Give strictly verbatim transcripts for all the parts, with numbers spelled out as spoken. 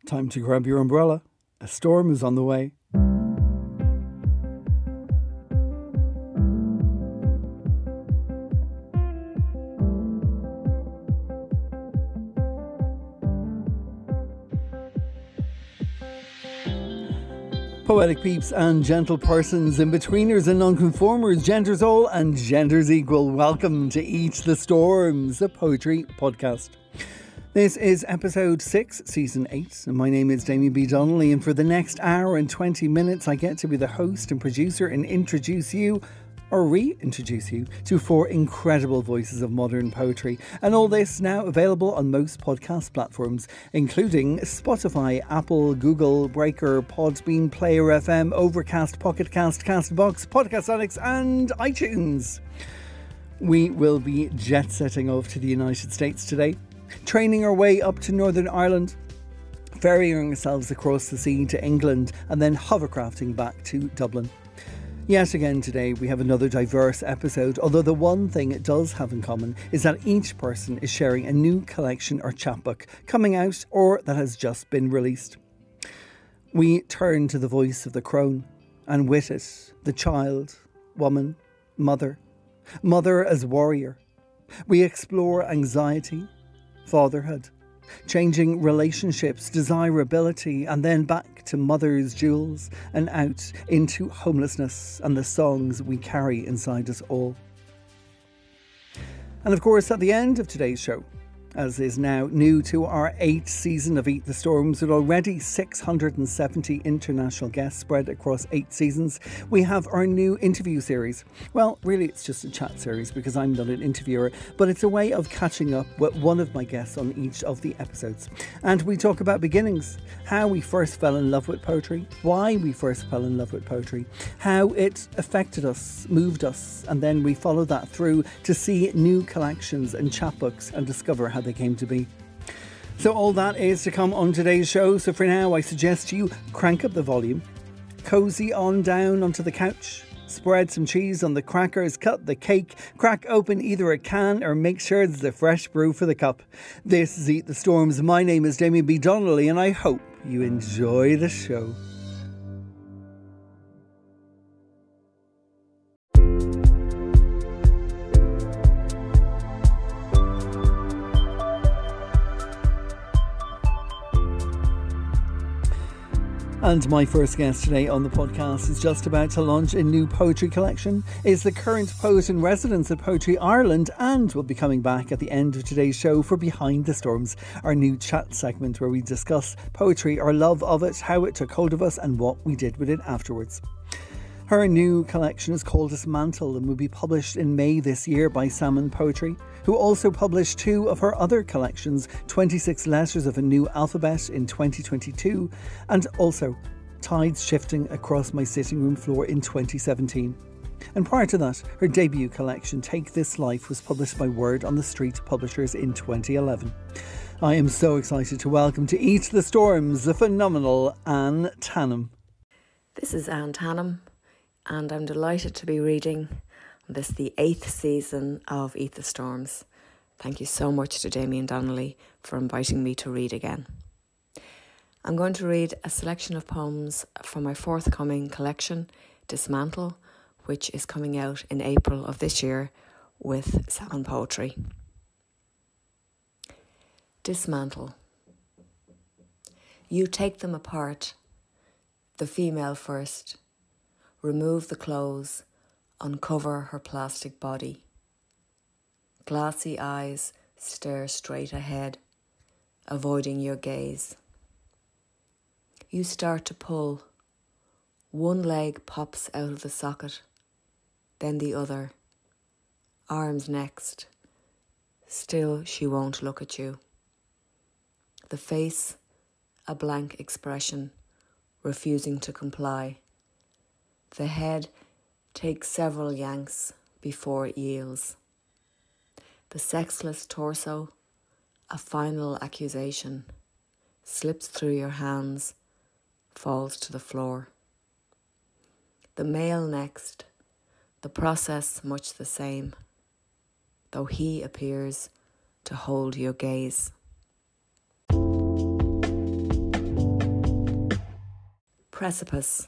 Time to grab your umbrella. A storm is on the way. Poetic peeps and gentle persons, in-betweeners and nonconformers, genders all and genders equal. Welcome to Eat the Storms, a poetry podcast. This is episode six, season eight, and my name is Damien B. Donnelly, and for the next hour and twenty minutes I get to be the host and producer and introduce you, or reintroduce you, to four incredible voices of modern poetry. And all this now available on most podcast platforms, including Spotify, Apple, Google, Breaker, Podbean, Player F M, Overcast, Pocket Cast, Castbox, Podcast Addicts and iTunes. We will be jet-setting off to the United States today, training our way up to Northern Ireland, ferrying ourselves across the sea to England, and then hovercrafting back to Dublin. Yet again today we have another diverse episode, although the one thing it does have in common is that each person is sharing a new collection or chapbook coming out or that has just been released. We turn to the voice of the crone, and with it the child, woman, mother, mother as warrior. We explore anxiety, fatherhood, changing relationships, desirability, and then back to mother's jewels and out into homelessness and the songs we carry inside us all. And of course, at the end of today's show, as is now new to our eighth season of Eat the Storms, with already six hundred seventy international guests spread across eight seasons, we have our new interview series. Well, really it's just a chat series because I'm not an interviewer, but it's a way of catching up with one of my guests on each of the episodes. And we talk about beginnings, how we first fell in love with poetry, why we first fell in love with poetry, how it affected us, moved us, and then we follow that through to see new collections and chapbooks and discover how they came to be. So all that is to come on today's show. So for now, I suggest you crank up the volume, cozy on down onto the couch, spread some cheese on the crackers, cut the cake, crack open either a can or make sure there's a fresh brew for the cup. This is Eat the Storms. My name is Damien B. Donnelly, and I hope you enjoy the show. And my first guest today on the podcast is just about to launch a new poetry collection, is the current poet in residence at Poetry Ireland, and will be coming back at the end of today's show for Behind the Storms, our new chat segment where we discuss poetry, our love of it, how it took hold of us and what we did with it afterwards. Her new collection is called Dismantle and will be published in May this year by Salmon Poetry, who also published two of her other collections, twenty-six Letters of a New Alphabet in twenty twenty-two, and also Tides Shifting Across My Sitting Room Floor in twenty seventeen. And prior to that, her debut collection, Take This Life, was published by Word on the Street Publishers in twenty eleven. I am so excited to welcome to Eat the Storms the phenomenal Anne Tannum. This is Anne Tannum, and I'm delighted to be reading this, the eighth season of Eat the Storms. Thank you so much to Damien Donnelly for inviting me to read again. I'm going to read a selection of poems from my forthcoming collection, Dismantle, which is coming out in April of this year with Salmon Poetry. Dismantle. You take them apart, the female first. Remove the clothes, uncover her plastic body. Glassy eyes stare straight ahead, avoiding your gaze. You start to pull. One leg pops out of the socket, then the other. Arms next. Still she won't look at you. The face, a blank expression, refusing to comply. The head takes several yanks before it yields. The sexless torso, a final accusation, slips through your hands, falls to the floor. The male next, the process much the same, though he appears to hold your gaze. Precipice.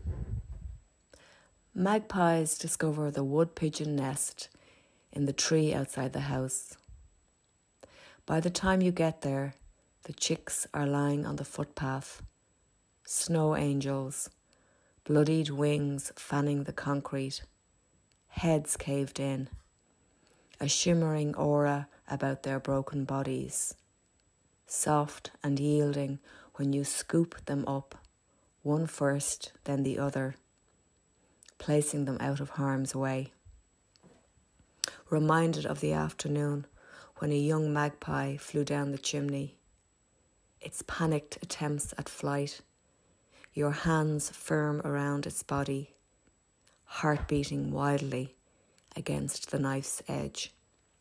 Magpies discover the wood pigeon nest in the tree outside the house. By the time you get there, the chicks are lying on the footpath, snow angels, bloodied wings fanning the concrete, heads caved in, a shimmering aura about their broken bodies, soft and yielding when you scoop them up, one first, then the other, placing them out of harm's way. Reminded of the afternoon when a young magpie flew down the chimney, its panicked attempts at flight, your hands firm around its body, heart beating wildly against the knife's edge.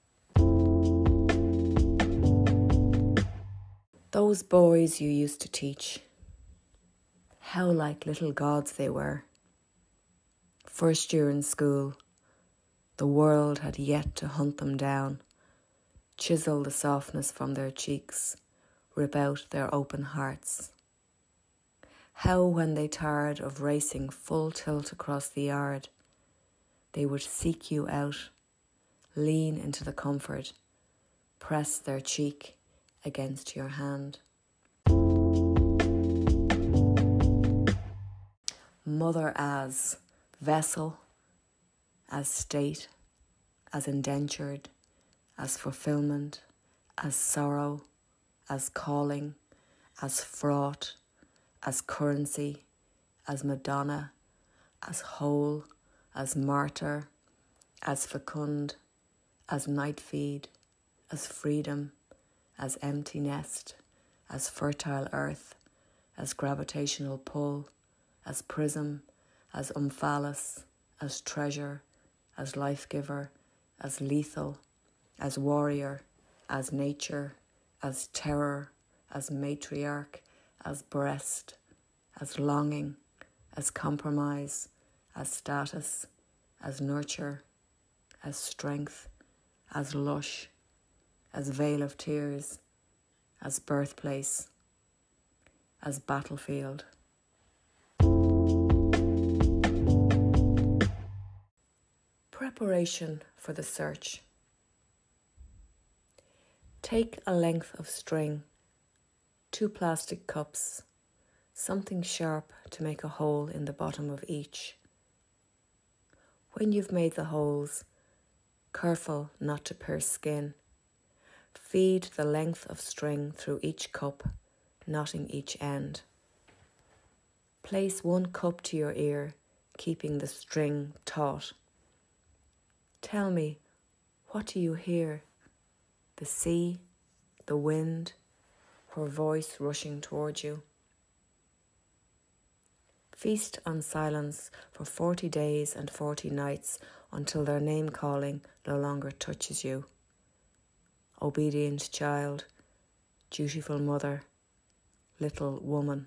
Those boys you used to teach, how like little gods they were. First year in school, the world had yet to hunt them down, chisel the softness from their cheeks, rip out their open hearts. How, when they tired of racing full tilt across the yard, they would seek you out, lean into the comfort, press their cheek against your hand. Mother as vessel, as state, as indentured, as fulfillment, as sorrow, as calling, as fraught, as currency, as Madonna, as whole, as martyr, as fecund, as night feed, as freedom, as empty nest, as fertile earth, as gravitational pull, as prism, as umphalis, as treasure, as life-giver, as lethal, as warrior, as nature, as terror, as matriarch, as breast, as longing, as compromise, as status, as nurture, as strength, as lush, as veil of tears, as birthplace, as battlefield. Preparation for the search. Take a length of string, two plastic cups, something sharp to make a hole in the bottom of each. When you've made the holes, careful not to pierce skin, feed the length of string through each cup, knotting each end. Place one cup to your ear, keeping the string taut. Tell me, what do you hear? The sea, the wind, her voice rushing towards you. Feast on silence for forty days and forty nights until their name-calling no longer touches you. Obedient child, dutiful mother, little woman.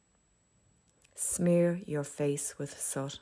Smear your face with soot.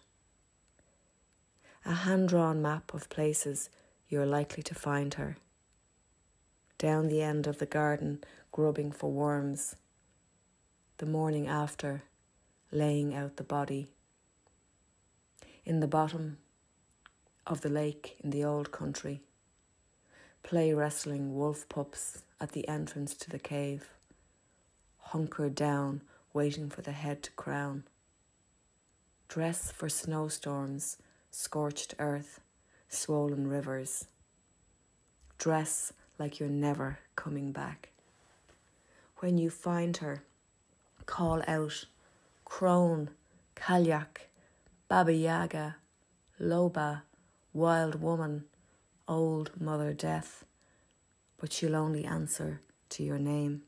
A hand-drawn map of places you're likely to find her. Down the end of the garden, grubbing for worms. The morning after, laying out the body. In the bottom of the lake in the old country, play wrestling wolf pups at the entrance to the cave, hunkered down, waiting for the head to crown. Dress for snowstorms, scorched earth, swollen rivers. Dress like you're never coming back. When you find her, call out, crone, kalyak, Baba Yaga, Loba, wild woman, old Mother Death, but she'll only answer to your name.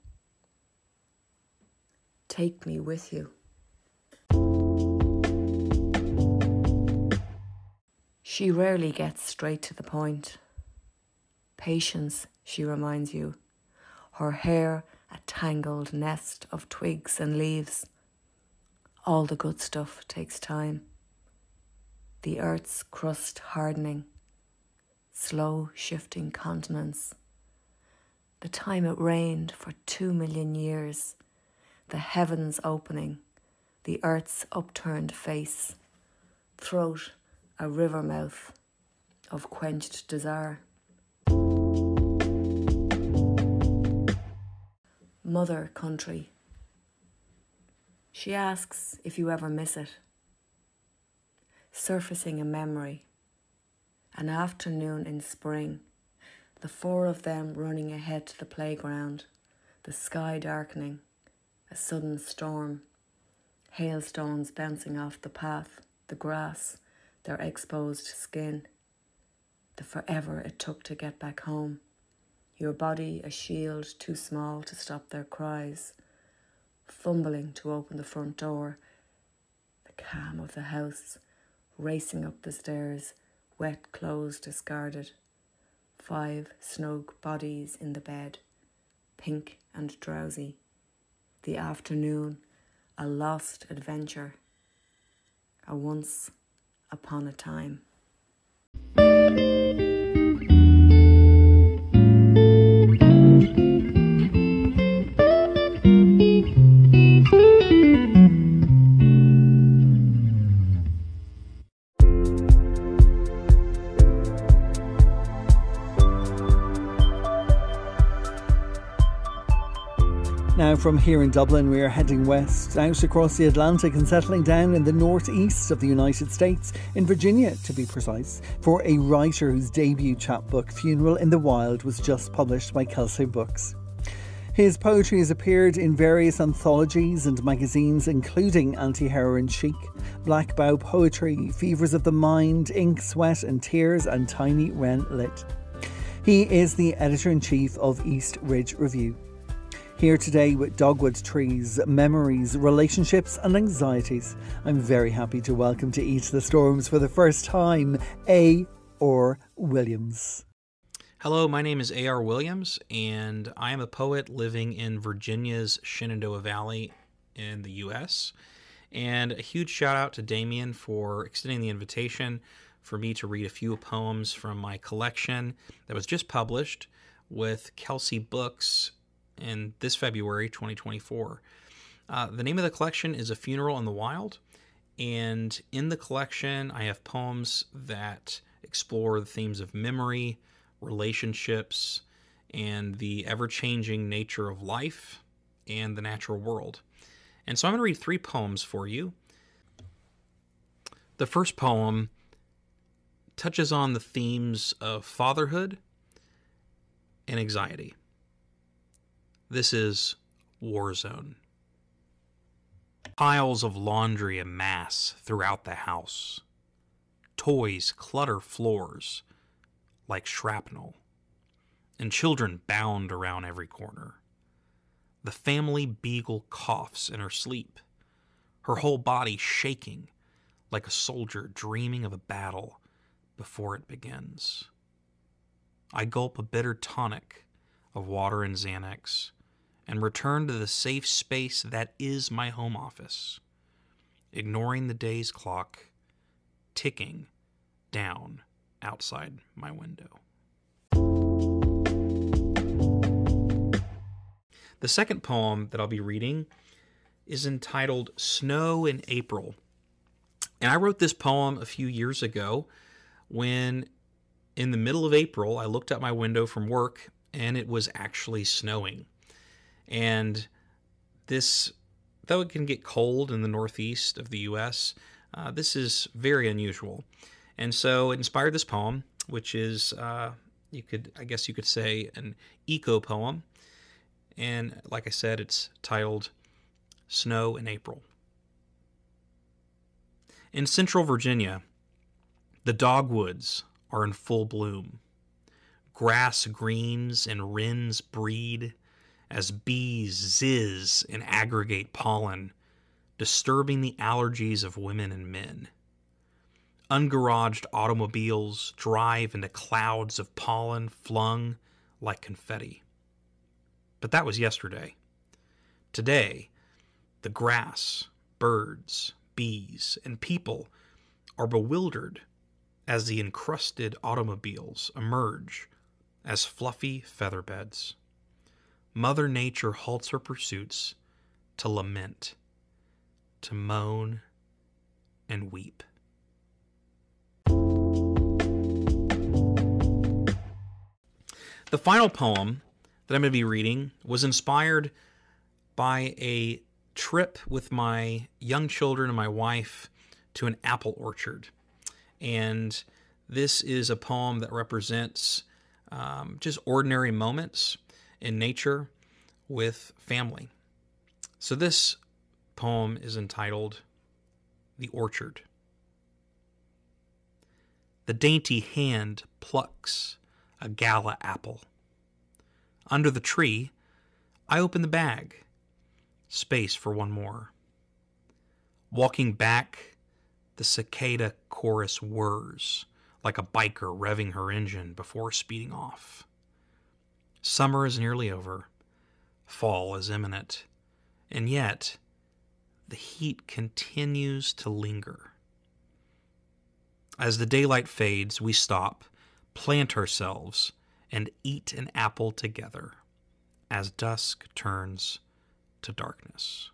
Take me with you. She rarely gets straight to the point. Patience, she reminds you, her hair a tangled nest of twigs and leaves. All the good stuff takes time. The earth's crust hardening, slow shifting continents. The time it rained for two million years, the heavens opening, the earth's upturned face, throat a river mouth of quenched desire. Mother country. She asks if you ever miss it. Surfacing a memory. An afternoon in spring, the four of them running ahead to the playground, the sky darkening, a sudden storm, hailstones bouncing off the path, the grass, their exposed skin, the forever it took to get back home, your body a shield too small to stop their cries, fumbling to open the front door, the calm of the house, racing up the stairs, wet clothes discarded, five snug bodies in the bed, pink and drowsy, the afternoon, a lost adventure, a once upon a time. Now from here in Dublin, we are heading west, out across the Atlantic and settling down in the northeast of the United States, in Virginia to be precise, for a writer whose debut chapbook, Funeral in the Wild, was just published by Kelsey Books. His poetry has appeared in various anthologies and magazines, including Anti-Heroin Chic, Black Bough Poetry, Fevers of the Mind, Ink, Sweat and Tears and Tiny Wren Lit. He is the editor-in-chief of East Ridge Review. Here today with Dogwood Trees, Memories, Relationships and Anxieties, I'm very happy to welcome to Each the Storms for the first time, A R Williams. Hello, my name is A R Williams, and I am a poet living in Virginia's Shenandoah Valley in the U S. And a huge shout out to Damien for extending the invitation for me to read a few poems from my collection that was just published with Kelsey Books in this February twenty twenty-four. Uh, the name of the collection is A Funeral in the Wild, and in the collection I have poems that explore the themes of memory, relationships, and the ever-changing nature of life and the natural world. And so I'm going to read three poems for you. The first poem touches on the themes of fatherhood and anxiety. This is War Zone. Piles of laundry amass throughout the house. Toys clutter floors like shrapnel, and children bound around every corner. The family beagle coughs in her sleep, her whole body shaking like a soldier dreaming of a battle before it begins. I gulp a bitter tonic of water and Xanax and return to the safe space that is my home office, ignoring the day's clock ticking down outside my window. The second poem that I'll be reading is entitled Snow in April. And I wrote this poem a few years ago when, in the middle of April, I looked out my window from work and it was actually snowing. And this, though it can get cold in the northeast of the U S, uh, this is very unusual. And so it inspired this poem, which is, uh, you could, I guess you could say, an eco poem. And like I said, it's titled Snow in April. In central Virginia, the dogwoods are in full bloom. Grass greens and wrens breed as bees zizz and aggregate pollen, disturbing the allergies of women and men. Ungaraged automobiles drive into clouds of pollen flung like confetti. But that was yesterday. Today, the grass, birds, bees, and people are bewildered as the encrusted automobiles emerge as fluffy feather beds. Mother Nature halts her pursuits to lament, to moan and weep. The final poem that I'm going to be reading was inspired by a trip with my young children and my wife to an apple orchard. And this is a poem that represents um, just ordinary moments in nature with family. So this poem is entitled The Orchard. The dainty hand plucks a gala apple. Under the tree, I open the bag. Space for one more. Walking back, the cicada chorus whirs like a biker revving her engine before speeding off. Summer is nearly over. Fall is imminent. And yet, the heat continues to linger. As the daylight fades, we stop, plant ourselves, and eat an apple together as dusk turns to darkness.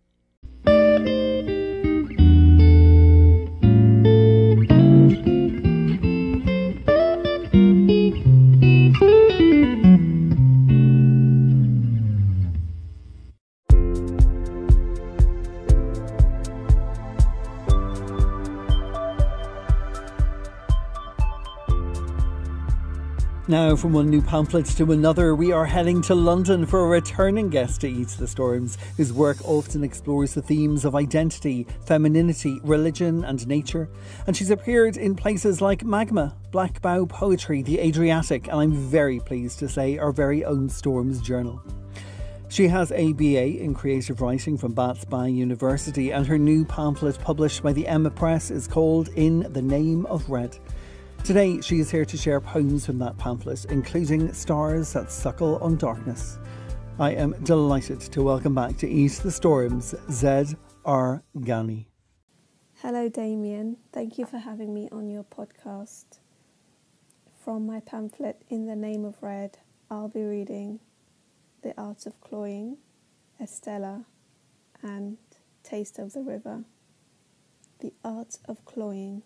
Now, from one new pamphlet to another, we are heading to London for a returning guest to Eat the Storms, whose work often explores the themes of identity, femininity, religion and nature. And she's appeared in places like Magma, Black Bough Poetry, The Adriatic, and I'm very pleased to say our very own Storms Journal. She has a B A in creative writing from Bats Bay University, and her new pamphlet published by the Emma Press is called In the Name of Red. Today, she is here to share poems from that pamphlet, including Stars That Suckle on Darkness. I am delighted to welcome back to Eat the Storms, Zed R. Ghani. Hello, Damien. Thank you for having me on your podcast. From my pamphlet, In the Name of Red, I'll be reading The Art of Cloying, Estella, and Taste of the River. The Art of Cloying.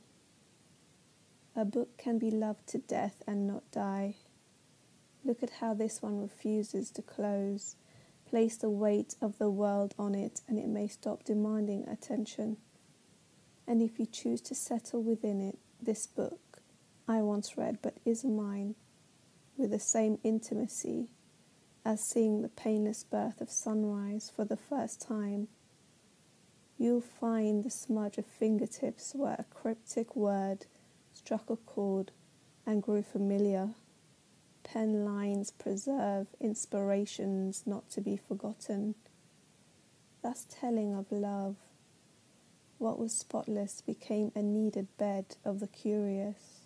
A book can be loved to death and not die. Look at how this one refuses to close. Place the weight of the world on it and it may stop demanding attention. And if you choose to settle within it, this book, I once read but is mine, with the same intimacy as seeing the painless birth of sunrise for the first time, you'll find the smudge of fingertips where a cryptic word struck a chord and grew familiar. Pen lines preserve inspirations not to be forgotten. That's telling of love. What was spotless became a kneaded bed of the curious.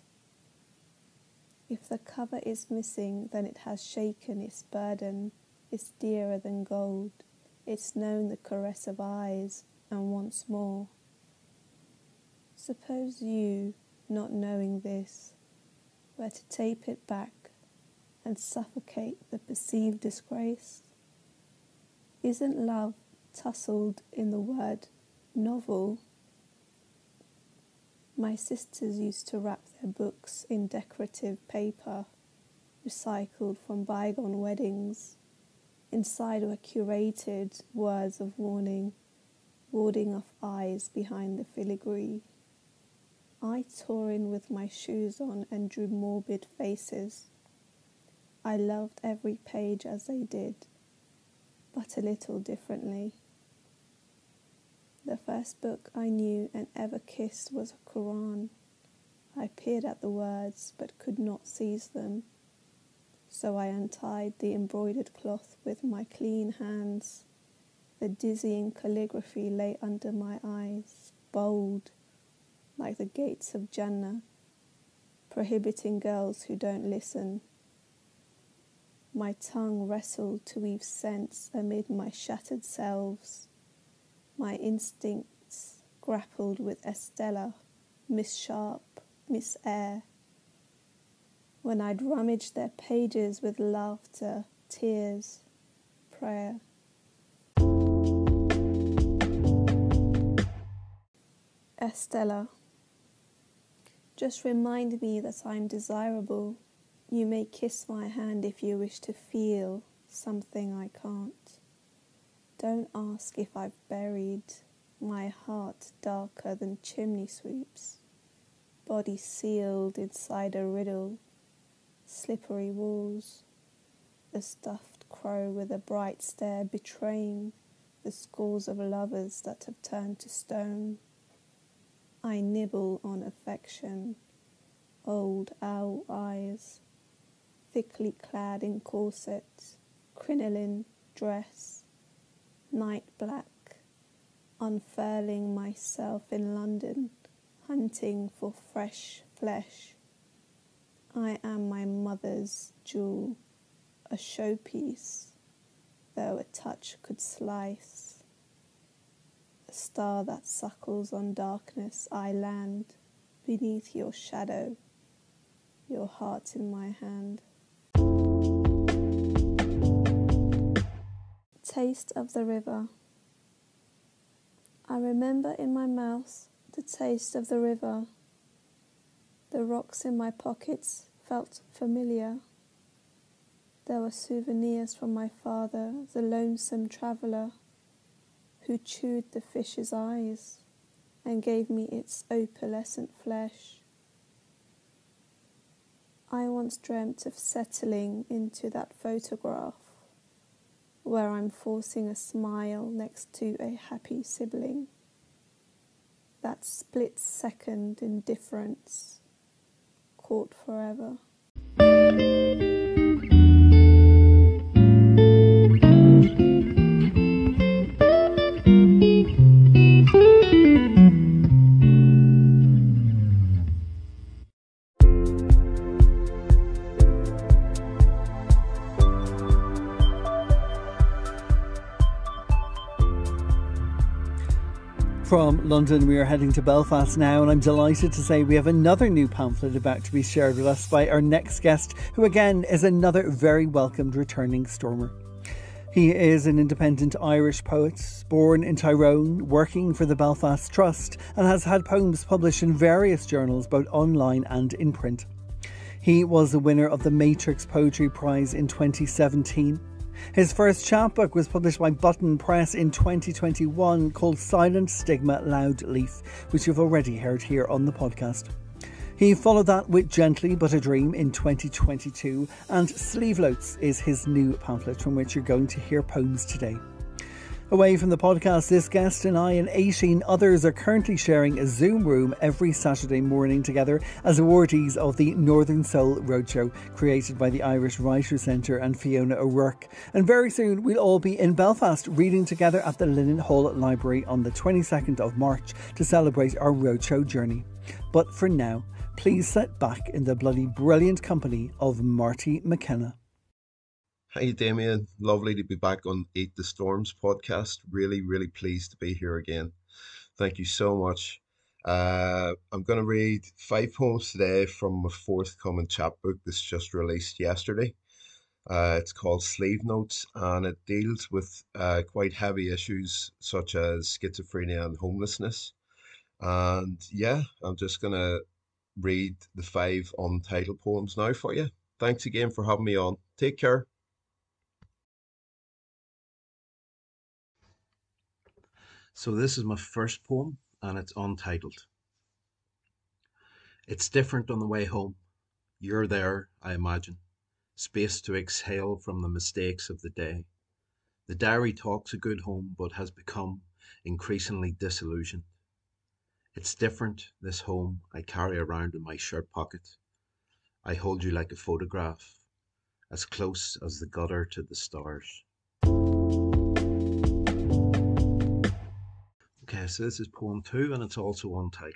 If the cover is missing, then it has shaken its burden. It's dearer than gold. It's known the caress of eyes, and once more. Suppose you, not knowing this, were to tape it back and suffocate the perceived disgrace. Isn't love tussled in the word novel? My sisters used to wrap their books in decorative paper, recycled from bygone weddings. Inside were curated words of warning, warding off eyes behind the filigree. I tore in with my shoes on and drew morbid faces. I loved every page as they did, but a little differently. The first book I knew and ever kissed was a Quran. I peered at the words but could not seize them, so I untied the embroidered cloth with my clean hands. The dizzying calligraphy lay under my eyes, bold, like the gates of Jannah, prohibiting girls who don't listen. My tongue wrestled to weave sense amid my shattered selves. My instincts grappled with Estella, Miss Sharp, Miss Eyre. When I'd rummaged their pages with laughter, tears, prayer. Estella. Just remind me that I'm desirable. You may kiss my hand if you wish to feel something I can't. Don't ask if I've buried my heart darker than chimney sweeps, body sealed inside a riddle, slippery walls, a stuffed crow with a bright stare betraying the scores of lovers that have turned to stone. I nibble on affection, old owl eyes, thickly clad in corsets, crinoline dress, night black, unfurling myself in London, hunting for fresh flesh. I am my mother's jewel, a showpiece, though a touch could slice. A star that suckles on darkness, I land beneath your shadow, your heart in my hand. Taste of the river. I remember in my mouth the taste of the river. The rocks in my pockets felt familiar. There were souvenirs from my father, the lonesome traveller, who chewed the fish's eyes and gave me its opalescent flesh. I once dreamt of settling into that photograph, where I'm forcing a smile next to a happy sibling. That split second indifference, caught forever. From London, we are heading to Belfast now, and I'm delighted to say we have another new pamphlet about to be shared with us by our next guest, who again is another very welcomed returning stormer. He is an independent Irish poet, born in Tyrone, working for the Belfast Trust, and has had poems published in various journals, both online and in print. He was the winner of the Matrix Poetry Prize in twenty seventeen. His first chapbook was published by Button Press in twenty twenty-one, called Silent Stigma Loud Leaf, which you've already heard here on the podcast. He followed that with Gently But a Dream in twenty twenty-two, and Sleevelotes is his new pamphlet from which you're going to hear poems today. Away from the podcast, this guest and I and eighteen others are currently sharing a Zoom room every Saturday morning together as awardees of the Northern Soul Roadshow, created by the Irish Writers' Centre and Fiona O'Rourke. And very soon we'll all be in Belfast reading together at the Linen Hall Library on the twenty-second of March to celebrate our roadshow journey. But for now, please sit back in the bloody brilliant company of Marty McKenna. Hi Damien, lovely to be back on Eat the Storms podcast. Really, really pleased to be here again. Thank you so much. Uh, I'm going to read five poems today from my forthcoming chapbook that's just released yesterday. Uh, it's called Sleevelotes, and it deals with uh, quite heavy issues such as schizophrenia and homelessness. And yeah, I'm just going to read the five untitled poems now for you. Thanks again for having me on. Take care. So this is my first poem, and it's untitled. It's different on the way home. You're there, I imagine. Space to exhale from the mistakes of the day. The diary talks a good home, but has become increasingly disillusioned. It's different, this home I carry around in my shirt pocket. I hold you like a photograph, as close as the gutter to the stars. Okay, so this is poem two, and it's also untitled.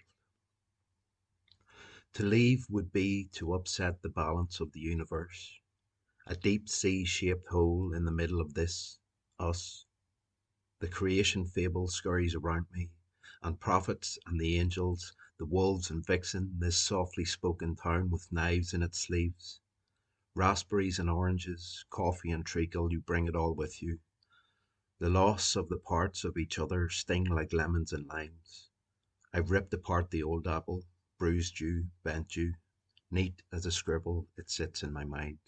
To leave would be to upset the balance of the universe, a deep sea-shaped hole in the middle of this, us. The creation fable scurries around me, and prophets and the angels, the wolves and vixen, this softly spoken town with knives in its sleeves. Raspberries and oranges, coffee and treacle, you bring it all with you. The loss of the parts of each other sting like lemons and limes. I've ripped apart the old apple, bruised you, bent you. Neat as a scribble, it sits in my mind.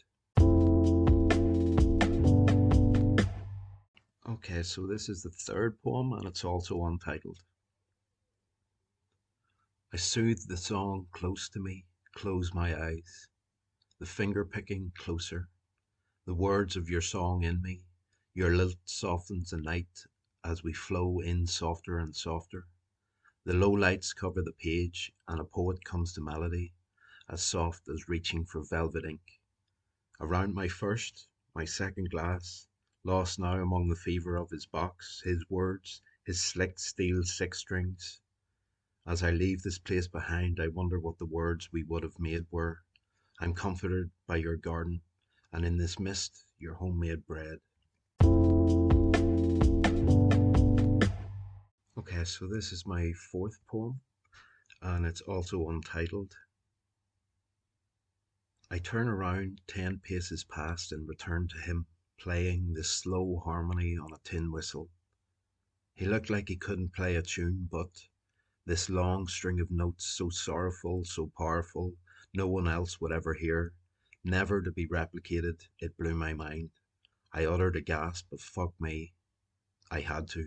Okay, so this is the third poem and it's also untitled. I soothe the song close to me, close my eyes. The finger picking closer. The words of your song in me. Your lilt softens the night as we flow in softer and softer. The low lights cover the page and a poet comes to melody, as soft as reaching for velvet ink. Around my first, my second glass, lost now among the fever of his box, his words, his slick steel six strings. As I leave this place behind, I wonder what the words we would have made were. I'm comforted by your garden, and in this mist, your homemade bread. Okay, so this is my fourth poem, and it's also untitled. I turn around ten paces past and return to him, playing this slow harmony on a tin whistle. He looked like he couldn't play a tune, but this long string of notes, so sorrowful, so powerful, no one else would ever hear, never to be replicated, it blew my mind. I uttered a gasp of fuck me. I had to.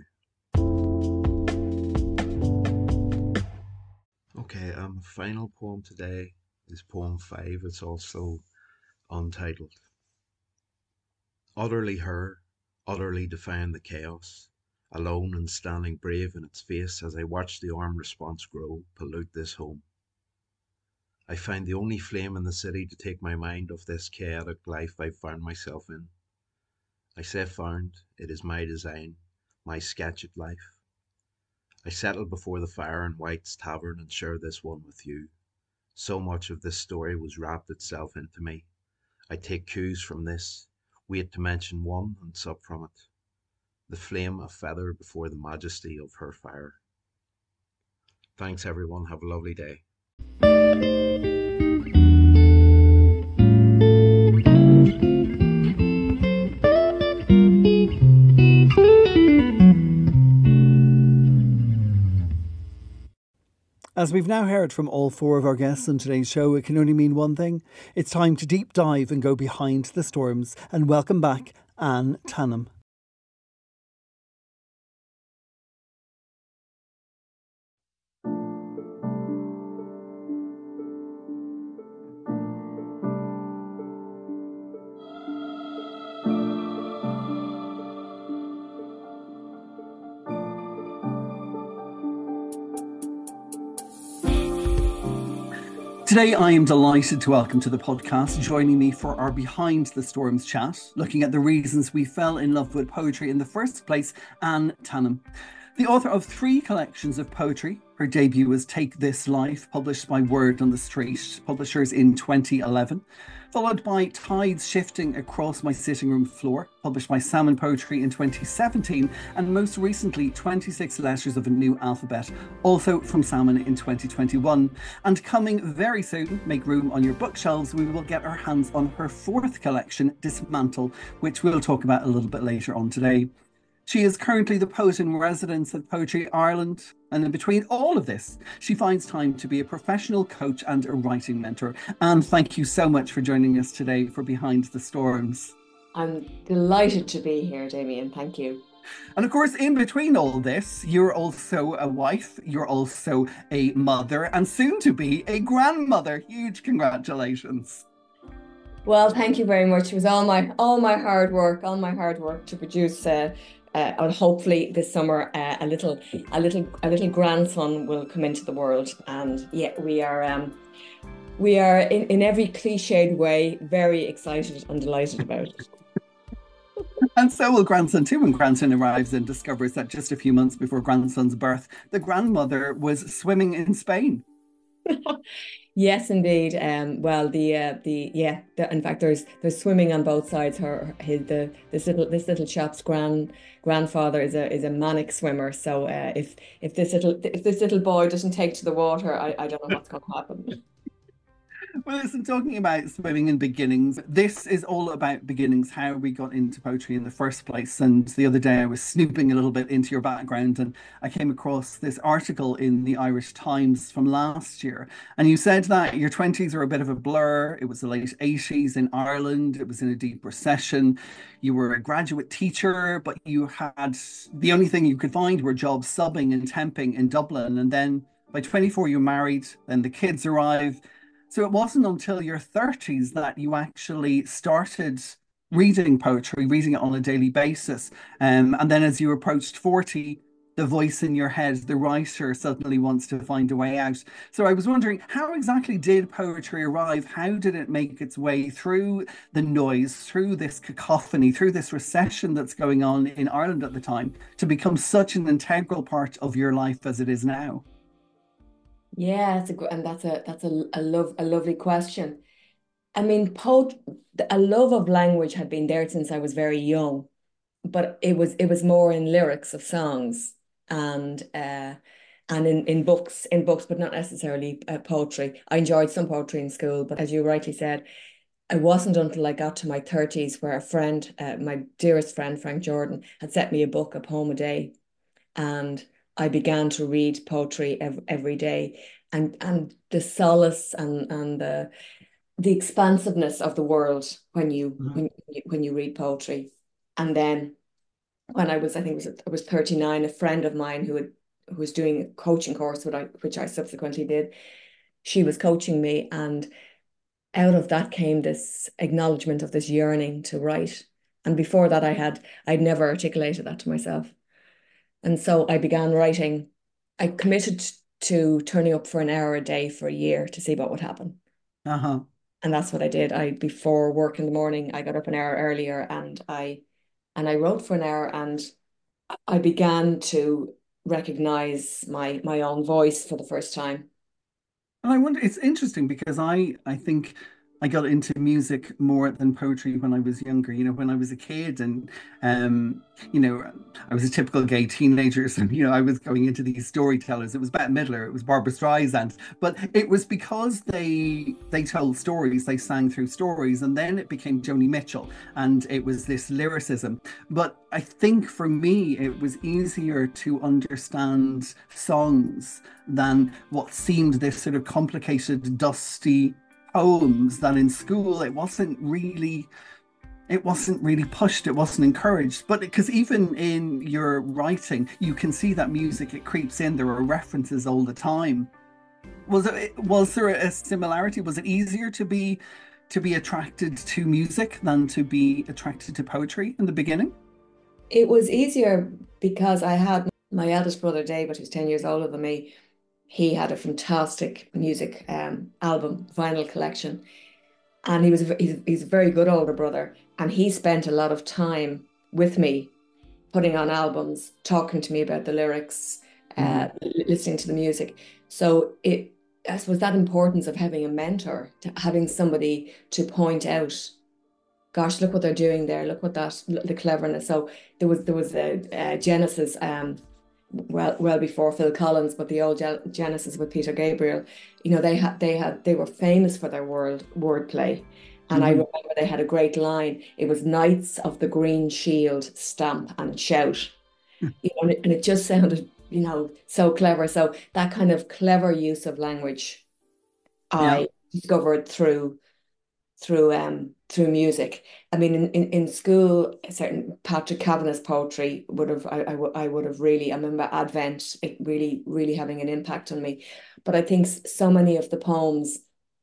Okay, um, final poem today is poem five. It's also untitled. Utterly her, utterly defying the chaos, alone and standing brave in its face as I watch the armed response grow, pollute this home. I find the only flame in the city to take my mind off this chaotic life I've found myself in. I say found, it is my design, my sketch at life. I settle before the fire in White's Tavern and share this one with you. So much of this story was wrapped itself into me. I take cues from this, wait to mention one and sup from it. The flame a feather before the majesty of her fire. Thanks everyone, have a lovely day. As we've now heard from all four of our guests on today's show, it can only mean one thing. It's time to deep dive and go behind the storms and welcome back Anne Tannham. Today, I am delighted to welcome to the podcast, joining me for our Behind the Storms chat, looking at the reasons we fell in love with poetry in the first place, Anne Tannham. The author of three collections of poetry. Her debut was Take This Life, published by Word on the Street, publishers in twenty eleven, followed by Tides Shifting Across My Sitting Room Floor, published by Salmon Poetry in twenty seventeen, and most recently twenty-six Letters of a New Alphabet, also from Salmon in twenty twenty-one. And coming very soon, make room on your bookshelves, we will get our hands on her fourth collection, Dismantle, which we'll talk about a little bit later on today. She is currently the poet in residence at Poetry Ireland, and in between all of this, she finds time to be a professional coach and a writing mentor. And thank you so much for joining us today for Behind the Storms. I'm delighted to be here, Damien. Thank you. And of course, in between all this, you're also a wife, you're also a mother, and soon to be a grandmother. Huge congratulations. Well, thank you very much. It was all my all my hard work, all my hard work to produce uh, Uh, and hopefully this summer uh, a little, a little, a little grandson will come into the world. And yeah, we are, um, we are in, in every cliched way very excited and delighted about it. And so will grandson too. When grandson arrives and discovers that just a few months before grandson's birth, the grandmother was swimming in Spain. Yes, indeed. Um, well, the uh, the yeah. The, in fact, there's there's swimming on both sides. Her, his, the this little this little chap's grand grandfather is a is a manic swimmer. So uh, if if this little if this little boy doesn't take to the water, I, I don't know what's going to happen. Well, listen, talking about swimming and beginnings, this is all about beginnings, how we got into poetry in the first place. And the other day I was snooping a little bit into your background and I came across this article in the Irish Times from last year. And you said that your twenties were a bit of a blur. It was the late eighties in Ireland, it was in a deep recession. You were a graduate teacher, but you had the only thing you could find were jobs subbing and temping in Dublin. And then by twenty-four, you're married, then the kids arrive. So it wasn't until your thirties that you actually started reading poetry, reading it on a daily basis. Um, and then as you approached forty, the voice in your head, the writer, suddenly wants to find a way out. So I was wondering, how exactly did poetry arrive? How did it make its way through the noise, through this cacophony, through this recession that's going on in Ireland at the time, to become such an integral part of your life as it is now? Yeah, that's a gr- and that's a that's a, a love a lovely question. I mean, poet a love of language had been there since I was very young, but it was it was more in lyrics of songs and uh and in in books in books, but not necessarily uh, poetry. I enjoyed some poetry in school, but as you rightly said, it wasn't until I got to my thirties where a friend, uh, my dearest friend Frank Jordan, had sent me a book, a poem a day, and I began to read poetry every, every day, and and the solace and and the the expansiveness of the world when you Mhm. when you, when you read poetry. And then when I was, I think it was I was thirty-nine, a friend of mine who had who was doing a coaching course, which I which I subsequently did, she was coaching me, and out of that came this acknowledgement of this yearning to write. And before that, I had I'd never articulated that to myself. And so I began writing. I committed to turning up for an hour a day for a year to see what would happen. Uh-huh. And that's what I did. I before work in the morning, I got up an hour earlier and I and I wrote for an hour, and I began to recognize my my own voice for the first time. And I wonder, it's interesting because I I think I got into music more than poetry when I was younger. You know, when I was a kid, and um, you know, I was a typical gay teenager, so you know, I was going into these storytellers. It was Bette Midler, it was Barbara Streisand, but it was because they they told stories, they sang through stories, and then it became Joni Mitchell, and it was this lyricism. But I think for me, it was easier to understand songs than what seemed this sort of complicated, dusty poems that in school it wasn't really it wasn't really pushed, it wasn't encouraged. But because even in your writing, you can see that music, it creeps in, there are references all the time. Was it was there a similarity? Was it easier to be to be attracted to music than to be attracted to poetry in the beginning? It was easier because I had my eldest brother David, who's ten years older than me. He had a fantastic music um, album vinyl collection, and he was a, he's, he's a very good older brother, and he spent a lot of time with me putting on albums, talking to me about the lyrics, uh, Mhm. listening to the music. So it, I suppose, that importance of having a mentor, to having somebody to point out, gosh, look what they're doing there, look what that, the cleverness. So there was there was a, a Genesis, um, well well before Phil Collins, but the old Genesis with Peter Gabriel, you know, they had they had they were famous for their world wordplay. And I Mhm. remember they had a great line. It was Knights of the Green Shield, stamp and shout. You know, and it, and it just sounded, you know, so clever. So that kind of clever use of language Yeah. I discovered through through um through music. I mean, in, in, in school, a certain Patrick Kavanagh's poetry would have I, I, would- I would have really, I remember Advent, it really, really having an impact on me. But I think s- so many of the poems,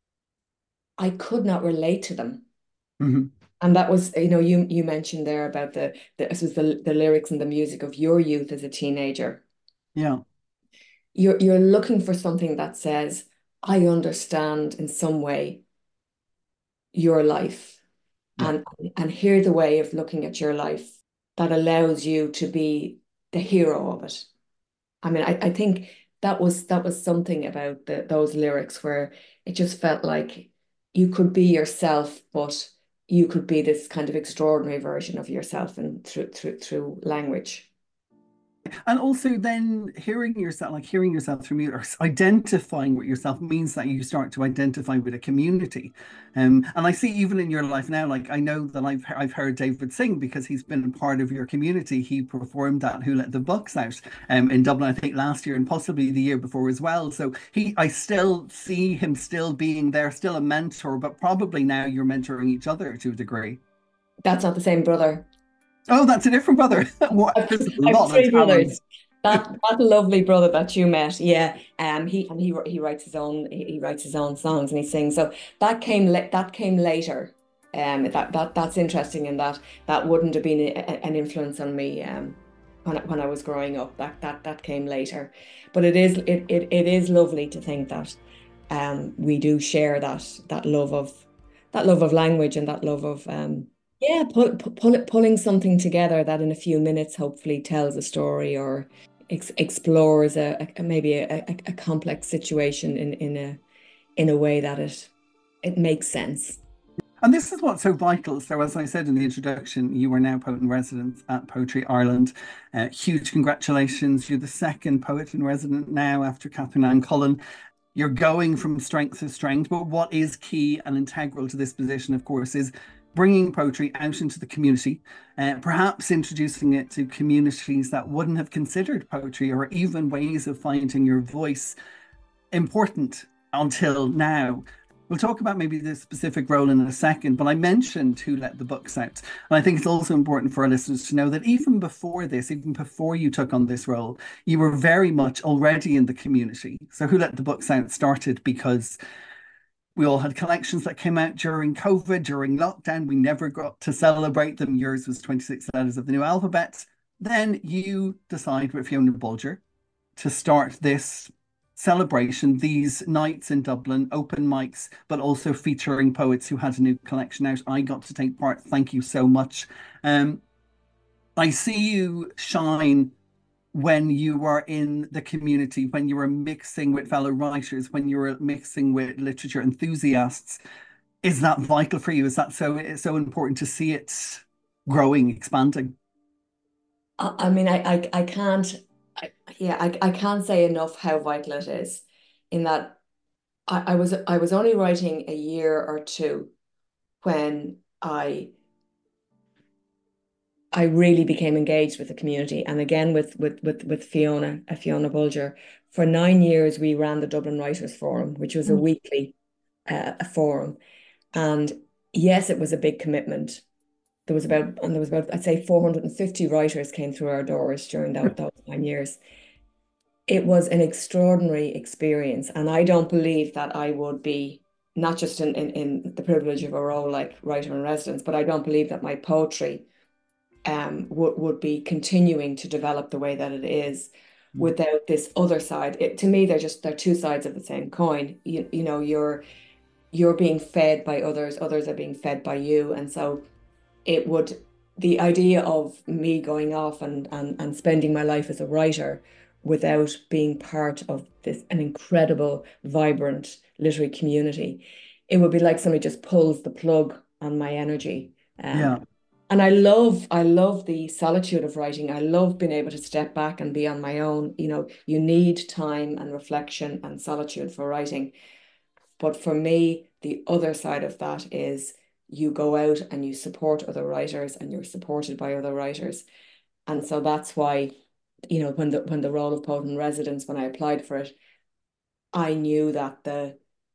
I could not relate to them. Mhm. And that was, you know, you you mentioned there about the the, this was the, the lyrics and the music of your youth as a teenager. Yeah. You're you're looking for something that says, I understand in some way your life, Yeah. and and here's a way of looking at your life that allows you to be the hero of it. I mean, I, I think that was that was something about the, those lyrics where it just felt like you could be yourself, but you could be this kind of extraordinary version of yourself and through through through language. And also then hearing yourself, like hearing yourself through music, or identifying with yourself means that you start to identify with a community. Um, and I see even in your life now, like I know that I've I've heard David sing because he's been a part of your community. He performed at Who Let the Bucks Out um, in Dublin, I think last year and possibly the year before as well. So he, I still see him still being there, still a mentor, but probably now you're mentoring each other to a degree. That's not the same brother. Oh, that's a different brother. What? I've, There's a I've lot three of talent. brothers. That that lovely brother that you met, yeah. Um, he and he he writes his own he, he writes his own songs and he sings. So that came la- that came later. Um, that that that's interesting in that that wouldn't have been a, a- an influence on me. Um, when I, when I was growing up, that that that came later. But it is it it, it is lovely to think that, um, we do share that that love of that love of language and that love of um. Yeah, pull, pull, pull, pulling something together that in a few minutes hopefully tells a story or ex explores a, a maybe a, a, a complex situation in in a in a way that it it makes sense. And this is what's so vital. So, as I said in the introduction, you are now poet in residence at Poetry Ireland. Uh, huge congratulations. You're the second poet in residence now after Catherine Ann Cullen. You're going from strength to strength. But what is key and integral to this position, of course, is bringing poetry out into the community, uh, perhaps introducing it to communities that wouldn't have considered poetry or even ways of finding your voice important until now. We'll talk about maybe the specific role in a second, but I mentioned Who Let the Bucks Out. And I think it's also important for our listeners to know that even before this, even before you took on this role, you were very much already in the community. So Who Let the Bucks Out started because we all had collections that came out during COVID, during lockdown. We never got to celebrate them. Yours was twenty-six Letters of the New Alphabet. Then you decide with Fiona Bulger to start this celebration, these nights in Dublin, open mics, but also featuring poets who had a new collection out. I got to take part. Thank you so much. Um, I see you shine when you were in the community, when you were mixing with fellow writers, when you were mixing with literature enthusiasts. Is that vital for you? Is that so it's so important to see it growing, expanding? I, I mean, I, I I can't I, yeah I, I can't say enough how vital it is. In that I, I was I was only writing a year or two when I I really became engaged with the community, and again with with with with Fiona, uh, Fiona Bulger. For nine years, we ran the Dublin Writers Forum, which was a Mm. weekly uh, a forum, and yes, it was a big commitment. There was about and there was about I'd say four hundred fifty writers came through our doors during that those nine years. It was an extraordinary experience, and I don't believe that I would be not just in in, in the privilege of a role like writer in residence, but I don't believe that my poetry um, would, would be continuing to develop the way that it is without this other side. It, to me, they're just they're two sides of the same coin. You, you know, you're you're being fed by others, others are being fed by you. And so it would the idea of me going off and and, and spending my life as a writer without being part of this an incredible, vibrant literary community, it would be like somebody just pulls the plug on my energy. Um, Yeah. and I love, I love the solitude of writing. I love being able to step back and be on my own. You know, you need time and reflection and solitude for writing. But for me, the other side of that is you go out and you support other writers and you're supported by other writers. And so that's why, you know, when the when the role of poet in residence, when I applied for it, I knew that the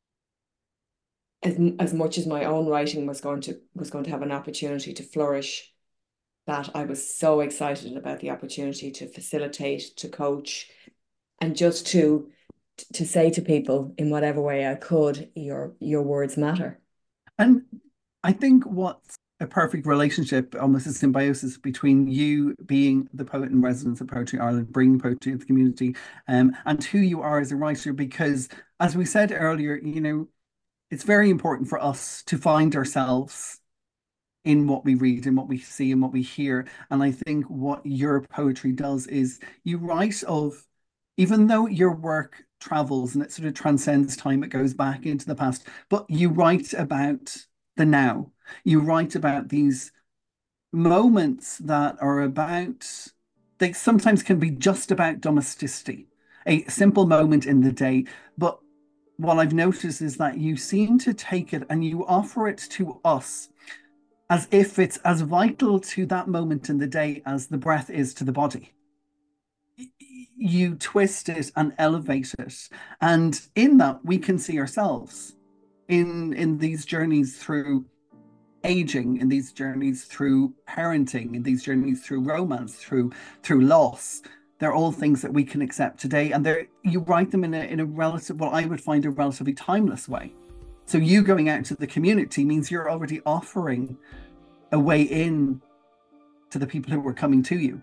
as, as much as my own writing was going to was going to have an opportunity to flourish, that I was so excited about the opportunity to facilitate, to coach, and just to to say to people in whatever way I could, your your words matter. And I think what's a perfect relationship, almost a symbiosis between you being the poet in residence at Poetry Ireland, bringing poetry to the community, um, and who you are as a writer, because as we said earlier, you know, it's very important for us to find ourselves in what we read and what we see and what we hear. And I think what your poetry does is you write of, even though your work travels and it sort of transcends time, it goes back into the past, but you write about the now. You write about these moments that are about they sometimes can be just about domesticity, a simple moment in the day. But what I've noticed is that you seem to take it and you offer it to us as if it's as vital to that moment in the day as the breath is to the body. You twist it and elevate it. And in that, we can see ourselves in, in these journeys through aging, in these journeys through parenting, in these journeys through romance, through through loss. They're all things that we can accept today. And they're, you write them in a, in a relative, what I would find a relatively timeless way. So you going out to the community means you're already offering a way in to the people who are coming to you.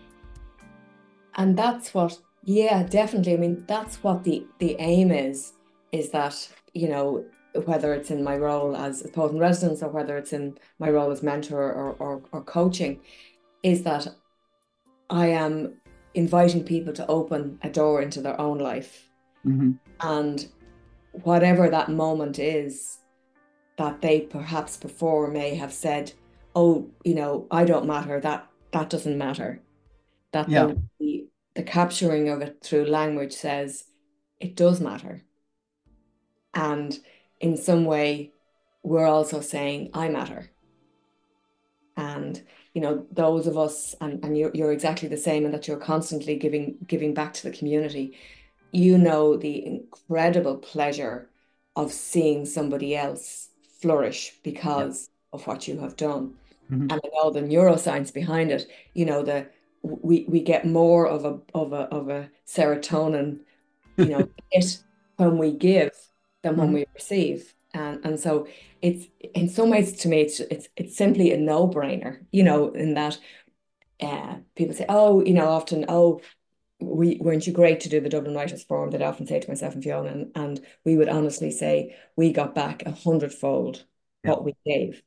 And that's what, yeah, definitely. I mean, that's what the, the aim is, is that, you know, whether it's in my role as a poet in residence or whether it's in my role as mentor or, or, or coaching, is that I am inviting people to open a door into their own life. Mm-hmm. And whatever that moment is that they perhaps before may have said, oh, you know, I don't matter, that that doesn't matter. That Yeah. the, the capturing of it through language says it does matter. And in some way, we're also saying, I matter. And, you know, those of us, and, and you're, you're exactly the same in that you're constantly giving, giving back to the community. You know the incredible pleasure of seeing somebody else flourish because yeah. of what you have done. Mm-hmm. And I know the neuroscience behind it, you know, the we we get more of a of a of a serotonin, you know, hit when we give than when mm-hmm. we receive. And and so it's in some ways to me it's it's it's simply a no-brainer, you know, in that uh people say, oh, you know, often, oh, we weren't you great to do the Dublin Writers Forum? That I often say to myself and Fiona, and, and we would honestly say we got back a hundredfold yeah. what we gave.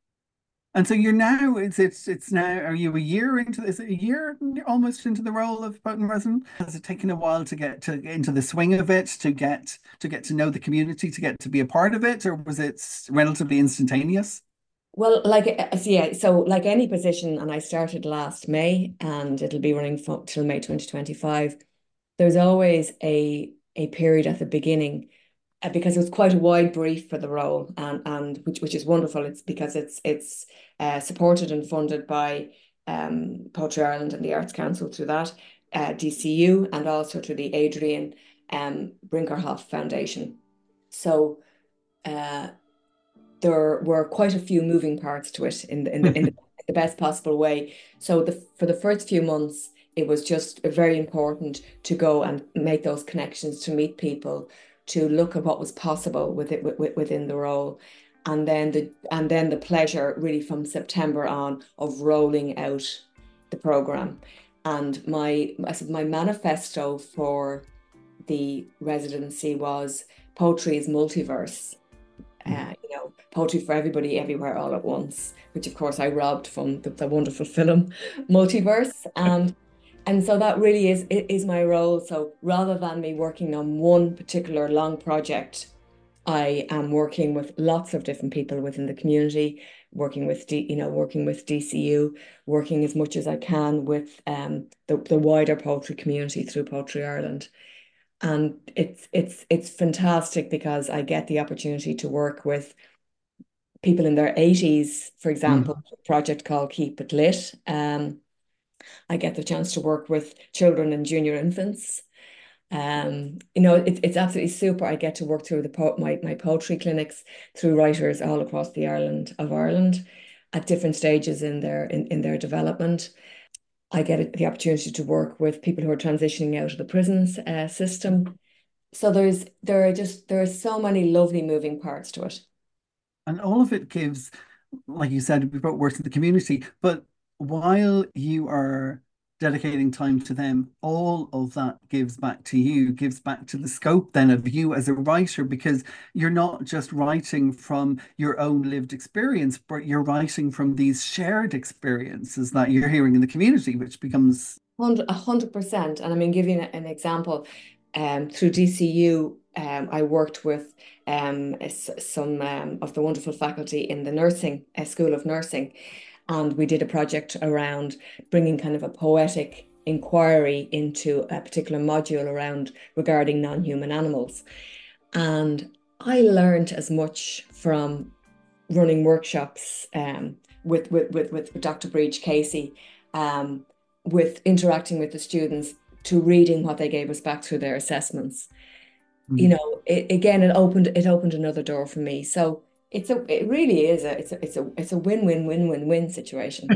And so you're now, it's it's it's now, are you a year into, is it a year almost into the role of poet in residence? Has it taken a while to get to get into the swing of it, to get to get to know the community, to get to be a part of it, or was it relatively instantaneous? Well, like, yeah, so like any position, and I started last May and it'll be running till May twenty twenty-five. There's always a a period at the beginning because it was quite a wide brief for the role, and and which which is wonderful. It's because it's it's uh, supported and funded by um, Poetry Ireland and the Arts Council through that, uh, D C U, and also through the Adrian um, Brinkerhoff Foundation. So uh, there were quite a few moving parts to it in the in the, in the, the best possible way. So the for the first few months, it was just very important to go and make those connections, to meet people, to look at what was possible with it with, within the role, and then the and then the pleasure really from September on of rolling out the program. And my I said my manifesto for the residency was poetry is multiverse, uh, you know, poetry for everybody, everywhere, all at once. Which of course I robbed from the, the wonderful film Multiverse, and. And so that really is is my role. So rather than me working on one particular long project, I am working with lots of different people within the community, working with D, you know, working with D C U, working as much as I can with um the, the wider poetry community through Poetry Ireland. And it's it's it's fantastic because I get the opportunity to work with people in their eighties, for example, mm. a project called Keep It Lit. Um, I get the chance to work with children and junior infants. Um, you know, it, it's absolutely super. I get to work through the po my, my poetry clinics through writers all across the island of Ireland at different stages in their in, in their development. I get the opportunity to work with people who are transitioning out of the prisons uh, system. So there's there are just there are so many lovely moving parts to it. And all of it gives, like you said, we both work in the community, but while you are dedicating time to them, all of that gives back to you, gives back to the scope then of you as a writer, because you're not just writing from your own lived experience, but you're writing from these shared experiences that you're hearing in the community, which becomes... A hundred percent. And I mean, giving an example, um, through D C U, um, I worked with um, some um, of the wonderful faculty in the nursing, uh, School of Nursing. And we did a project around bringing kind of a poetic inquiry into a particular module around regarding non-human animals. And I learned as much from running workshops um, with, with, with, with Doctor Breach Casey, um, with interacting with the students, to reading what they gave us back through their assessments. Mm-hmm. You know, it, again, it opened it opened another door for me. So it's a it really is a it's a it's a it's a win win win win win situation.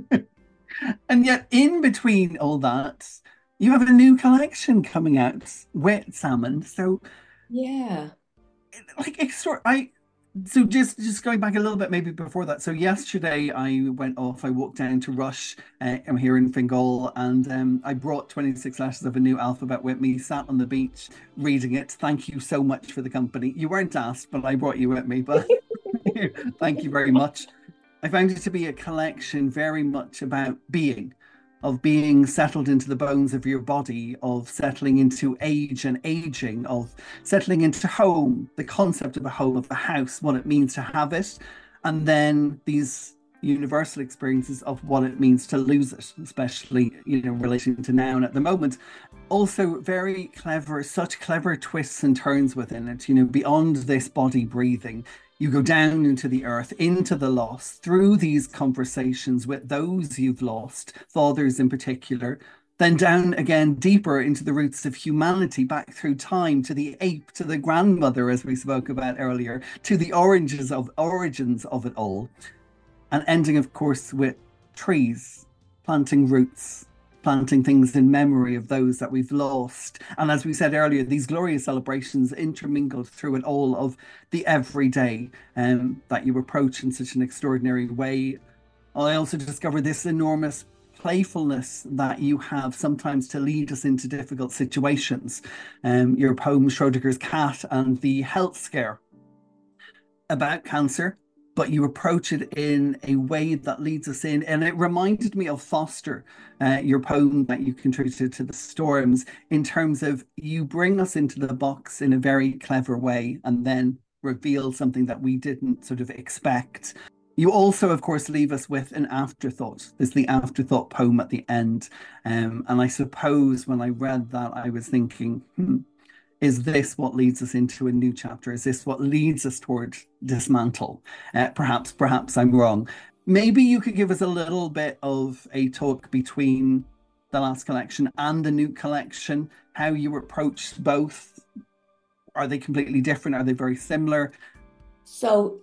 And yet, in between all that, you have a new collection coming out, Wet Salmon. So yeah, like extra. I so just just going back a little bit, maybe before that. So yesterday I went off. I walked down to Rush. Uh, I'm here in Fingal, and um, I brought twenty-six Letters of a New Alphabet with me. Sat on the beach reading it. Thank you so much for the company. You weren't asked, but I brought you with me. But thank you very much. I found it to be a collection very much about being, of being settled into the bones of your body, of settling into age and aging, of settling into home, the concept of a home, of a house, what it means to have it, and then these universal experiences of what it means to lose it, especially, you know, relating to now and at the moment. Also very clever, such clever twists and turns within it, you know, beyond this body breathing. You go down into the earth, into the loss, through these conversations with those you've lost, fathers in particular, then down again deeper into the roots of humanity, back through time to the ape, to the grandmother, as we spoke about earlier, to the origins of origins of it all. And ending, of course, with trees, planting roots, planting things in memory of those that we've lost. And as we said earlier, these glorious celebrations intermingled through it all of the everyday um, that you approach in such an extraordinary way. I also discovered this enormous playfulness that you have sometimes to lead us into difficult situations. Um, your poem, Schrodinger's Cat, and the health scare about cancer, but you approach it in a way that leads us in. And it reminded me of Foster, uh, your poem that you contributed to the Storms, in terms of you bring us into the box in a very clever way and then reveal something that we didn't sort of expect. You also, of course, leave us with an afterthought. There's the afterthought poem at the end. Um, and I suppose when I read that, I was thinking, hmm, is this what leads us into a new chapter? Is this what leads us toward dismantle? Uh, perhaps, perhaps I'm wrong. Maybe you could give us a little bit of a talk between the last collection and the new collection, how you approached both. Are they completely different? Are they very similar? So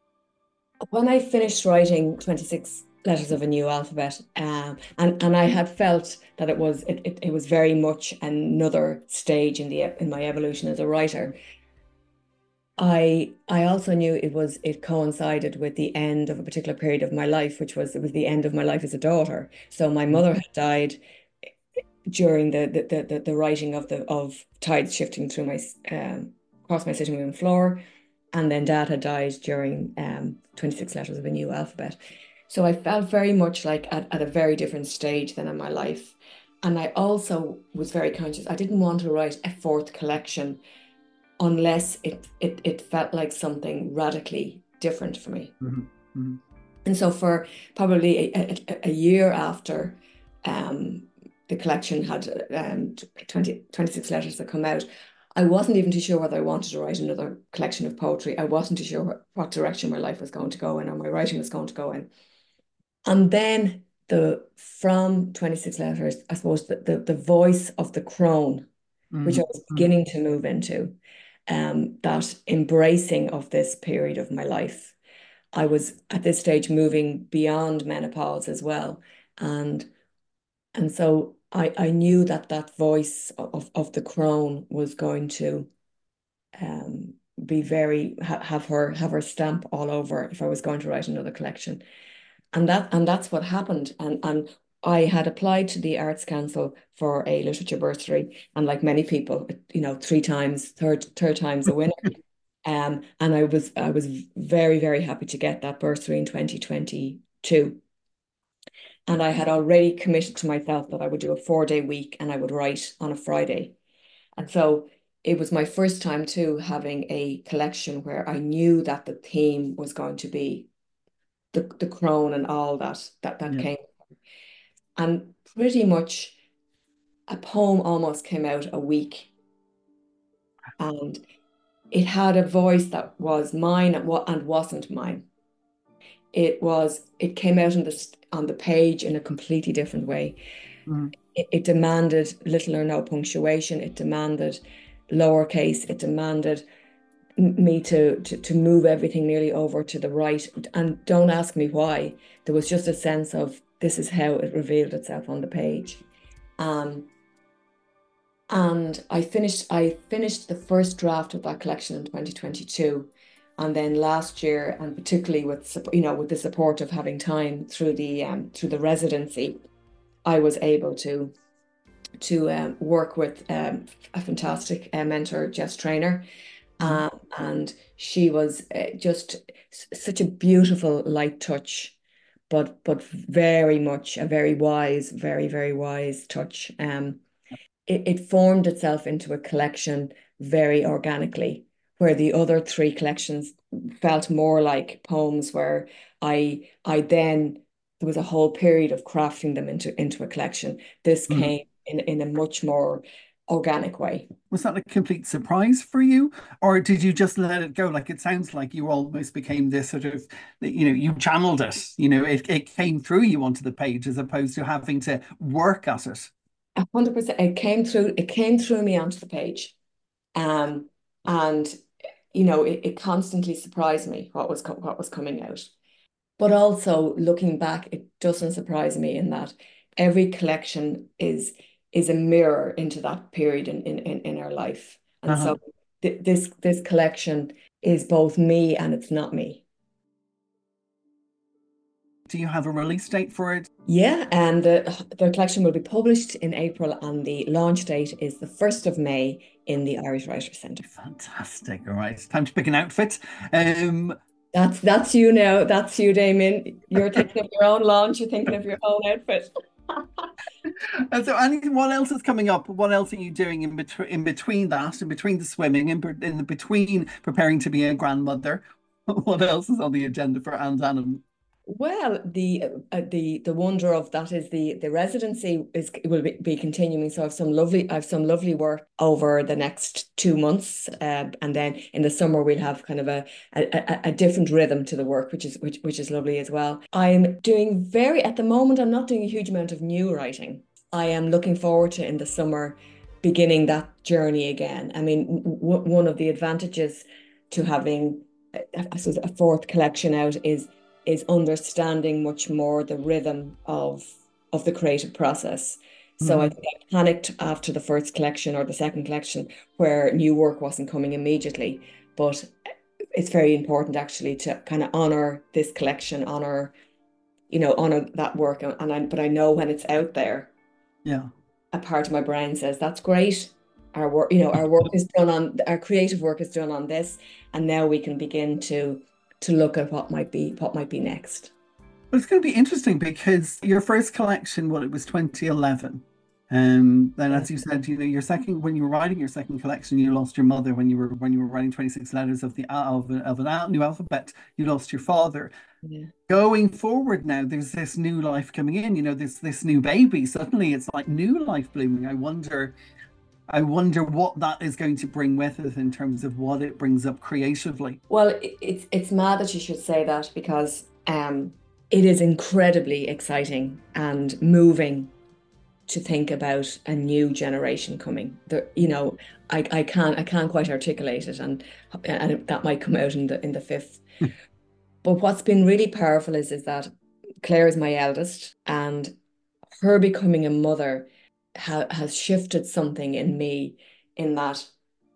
when I finished writing twenty-six Letters of a New Alphabet, um, and and I had felt that it was it, it, it was very much another stage in the in my evolution as a writer. I I also knew it was it coincided with the end of a particular period of my life, which was it was the end of my life as a daughter. So my mother had died during the the the, the writing of the of tides shifting through my um, across my sitting room floor, and then Dad had died during um, twenty-six Letters of a New Alphabet. So I felt very much like at, at a very different stage than in my life. And I also was very conscious. I didn't want to write a fourth collection unless it it, it felt like something radically different for me. Mm-hmm. Mm-hmm. And so for probably a, a, a year after um, the collection had um, twenty, twenty-six letters that come out, I wasn't even too sure whether I wanted to write another collection of poetry. I wasn't too sure what, what direction my life was going to go in or my writing was going to go in. And then the from twenty-six letters, I suppose the, the, the voice of the crone, mm-hmm. which I was beginning to move into, um, that embracing of this period of my life. I was at this stage moving beyond menopause as well. And, and so I, I knew that that voice of, of the crone was going to um, be very, ha have her have her stamp all over if I was going to write another collection. And that and that's what happened. And and I had applied to the Arts Council for a literature bursary, and like many people, you know, three times, third third time's a winner. um, and I was I was very very happy to get that bursary in twenty twenty-two. And I had already committed to myself that I would do a four day week and I would write on a Friday. And so it was my first time too having a collection where I knew that the theme was going to be the, the crone and all that that that yeah. came. And pretty much a poem almost came out a week, and it had a voice that was mine and, wa- and wasn't mine. It was, it came out on the, on the page in a completely different way. Mm. It, it demanded little or no punctuation. It demanded lowercase. It demanded me to, to to move everything nearly over to the right. And don't ask me why. There was just a sense of this is how it revealed itself on the page. Um, and I finished I finished the first draft of that collection in twenty twenty-two. And then last year, and particularly with you know with the support of having time through the um, through the residency, I was able to to um, work with um, a fantastic uh, mentor, Jess Trainer. Um, and she was uh, just s- such a beautiful light touch, but but very much a very wise, very, very wise touch. Um, it, it formed itself into a collection very organically, where the other three collections felt more like poems where I I then there was a whole period of crafting them into into a collection. This Mhm. came in, in a much more organic way. Was that a complete surprise for you, or did you just let it go? Like it sounds like you almost became this sort of, you know, you channeled it. You know, it it came through you onto the page as opposed to having to work at it. A hundred percent. It came through, it came through me onto the page. Um, and you know, it, it constantly surprised me what was co- what was coming out. But also looking back, it doesn't surprise me in that every collection is is a mirror into that period in in, in, in our life. And Uh-huh. so th this this collection is both me and it's not me. Do you have a release date for it? Yeah, and the, the collection will be published in April, and the launch date is the first of May in the Irish Writers' Centre. Fantastic. All right, it's time to pick an outfit. Um, That's that's you now. That's you, Damien. You're thinking of your own launch. You're thinking of your own outfit. and so, and what else is coming up? What else are you doing in between, in between that, in between the swimming, in, be- in the between preparing to be a grandmother? What else is on the agenda for Anne Danham? Well, the uh, the the wonder of that is the the residency is will be, be continuing. So I have some lovely I have some lovely work over the next two months, uh, and then in the summer we'll have kind of a, a a different rhythm to the work, which is which which is lovely as well. I'm doing very at the moment. I'm not doing a huge amount of new writing. I am looking forward to in the summer beginning that journey again. I mean, w one of the advantages to having I suppose a fourth collection out is is understanding much more the rhythm of of the creative process. So I Mhm. think I panicked after the first collection or the second collection where new work wasn't coming immediately. But it's very important actually to kind of honor this collection, honor, you know, honor that work. And I, but I know when it's out there, Yeah. a part of my brain says, that's great. Our work, you know, our work is done on, our creative work is done on this. And now we can begin to to look at what might be what might be next. But it's going to be interesting because your first collection, well, it was twenty eleven. Um, then, Yeah. as you said, you know, your second, when you were writing your second collection, you lost your mother when you were when you were writing twenty-six letters of the of, of an new alphabet. You lost your father. Yeah. Going forward now, there's this new life coming in. You know, this this new baby. Suddenly, it's like new life blooming. I wonder, I wonder what that is going to bring with it in terms of what it brings up creatively. Well, it, it's it's mad that you should say that because um, it is incredibly exciting and moving to think about a new generation coming. There, you know, I, I can't I can't quite articulate it, and and that might come out in the in the fifth. But what's been really powerful is is that Claire is my eldest, and her becoming a mother ha has shifted something in me in that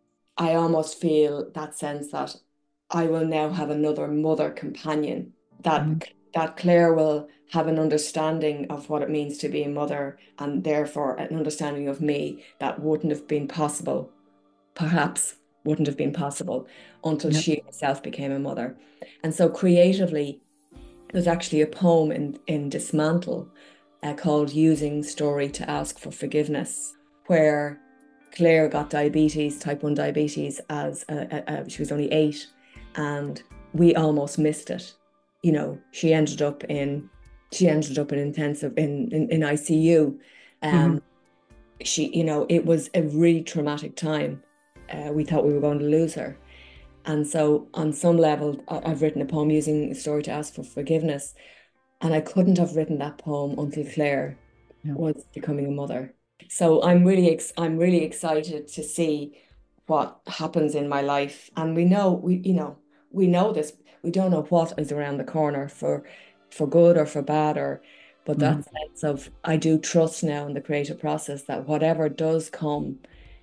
I almost feel that sense that I will now have another mother companion, Mhm. that that Claire will have an understanding of what it means to be a mother, and therefore an understanding of me that wouldn't have been possible, perhaps wouldn't have been possible until Yeah. she herself became a mother. And so creatively, there's actually a poem in, in Dismantle uh, called Using Story to Ask for Forgiveness, where Claire got diabetes, type one diabetes, as a, a, a, she was only eight, and we almost missed it. You know, she ended up in she ended up in intensive in in, in I C U, Mhm. um, she, you know, it was a really traumatic time. Uh, we thought we were going to lose her. And so on some level, I've written a poem using a story to ask for forgiveness. And I couldn't have written that poem until Claire yeah. was becoming a mother. So I'm really, ex I'm really excited to see what happens in my life. And we know, we, you know, we know this, we don't know what is around the corner for, for good or for bad, or, but that mm-hmm. sense of, I do trust now in the creative process that whatever does come,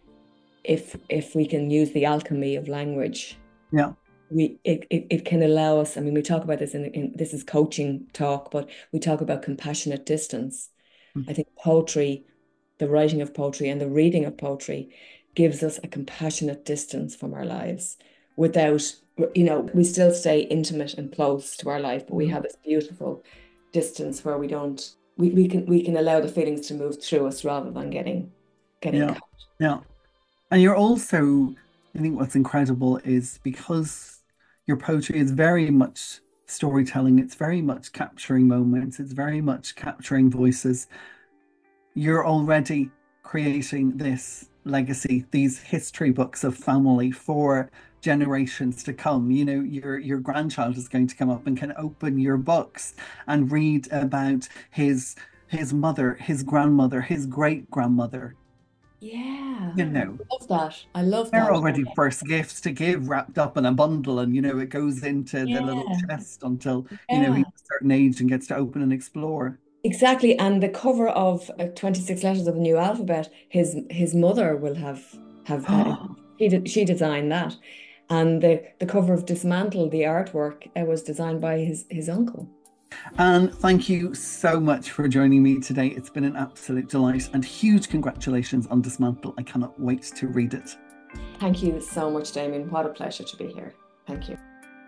if, if we can use the alchemy of language, yeah, we, it, it, it can allow us, I mean, we talk about this in, in this is coaching talk, but we talk about compassionate distance. Mm-hmm. I think poetry, the writing of poetry and the reading of poetry gives us a compassionate distance from our lives without, you know, we still stay intimate and close to our life, but we have this beautiful distance where we don't, we, we can we can allow the feelings to move through us rather than getting, getting yeah. caught. Yeah. And you're also, I think what's incredible is because your poetry is very much storytelling, it's very much capturing moments, it's very much capturing voices. You're already creating this legacy, these history books of family for generations to come. You know, your your grandchild is going to come up and can open your books and read about his his mother, his grandmother, his great grandmother. Yeah, you know, I love that. I love they're that. already first gifts to give, wrapped up in a bundle, and you know it goes into Yeah. the little chest until Yeah. you know he's a certain age and gets to open and explore. Exactly, and the cover of uh, twenty-six Letters of the New Alphabet, his his mother will have have uh, she did, she designed that, and the the cover of Dismantle, the artwork, uh, was designed by his his uncle. And thank you so much for joining me today. It's been an absolute delight, and huge congratulations on Dismantle. I cannot wait to read it. Thank you so much, Damien. What a pleasure to be here. Thank you.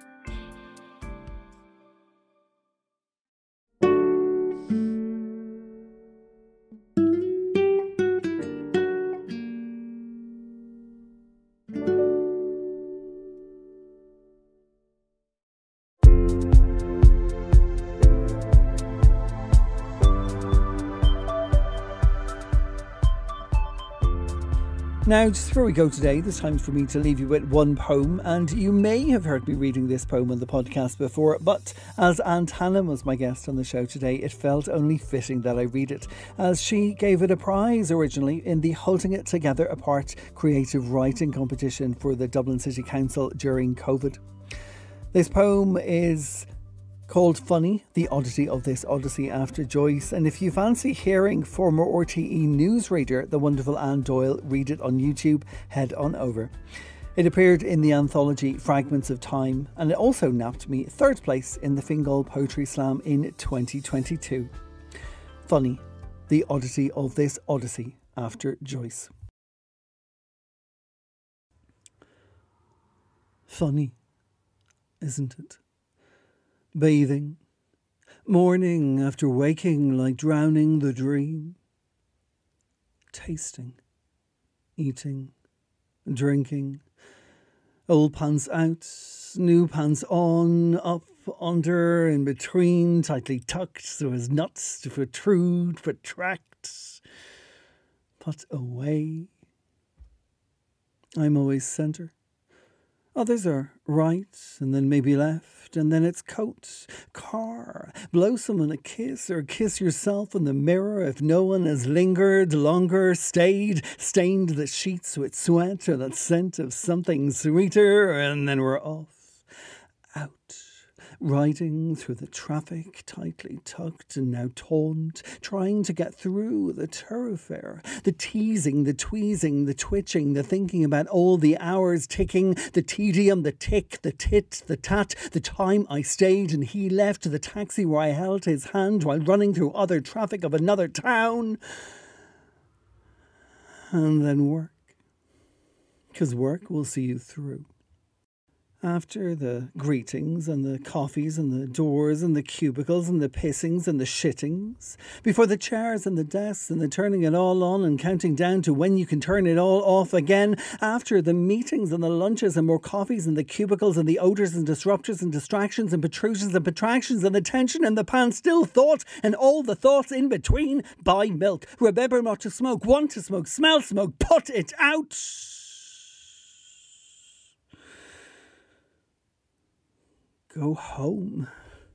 Now, just before we go today, there's time for me to leave you with one poem, and you may have heard me reading this poem on the podcast before, but as Aunt Hannah was my guest on the show today, it felt only fitting that I read it, as she gave it a prize originally in the Holding It Together Apart creative writing competition for the Dublin City Council during COVID. This poem is called Funny, the oddity of this Odyssey after Joyce. And if you fancy hearing former R T E newsreader, the wonderful Anne Doyle, read it on YouTube, head on over. It appeared in the anthology Fragments of Time, and it also napped me third place in the Fingal Poetry Slam in twenty twenty-two. Funny, the oddity of this Odyssey after Joyce. Funny, isn't it? Bathing, morning after waking like drowning the dream. Tasting, eating, drinking. Old pants out, new pants on, up, under, in between, tightly tucked so as not to protrude, protract. Put away. I'm always centre. Others are right, and then maybe left, and then it's coat, car, blow someone a kiss, or kiss yourself in the mirror if no one has lingered longer, stayed, stained the sheets with sweat or that scent of something sweeter, and then we're off, out. Riding through the traffic, tightly tucked and now taunt, trying to get through the thoroughfare, the teasing, the tweezing, the twitching, the thinking about all the hours ticking, the tedium, the tick, the tit, the tat, the time I stayed and he left, the taxi where I held his hand while running through other traffic of another town. And then work, because work will see you through. After the greetings and the coffees and the doors and the cubicles and the pissings and the shittings, before the chairs and the desks and the turning it all on and counting down to when you can turn it all off again, after the meetings and the lunches and more coffees and the cubicles and the odours and disruptors and distractions and protrusions and protractions and the tension and the pan still thought and all the thoughts in between, buy milk, remember not to smoke, want to smoke, smell smoke, put it out. Go home.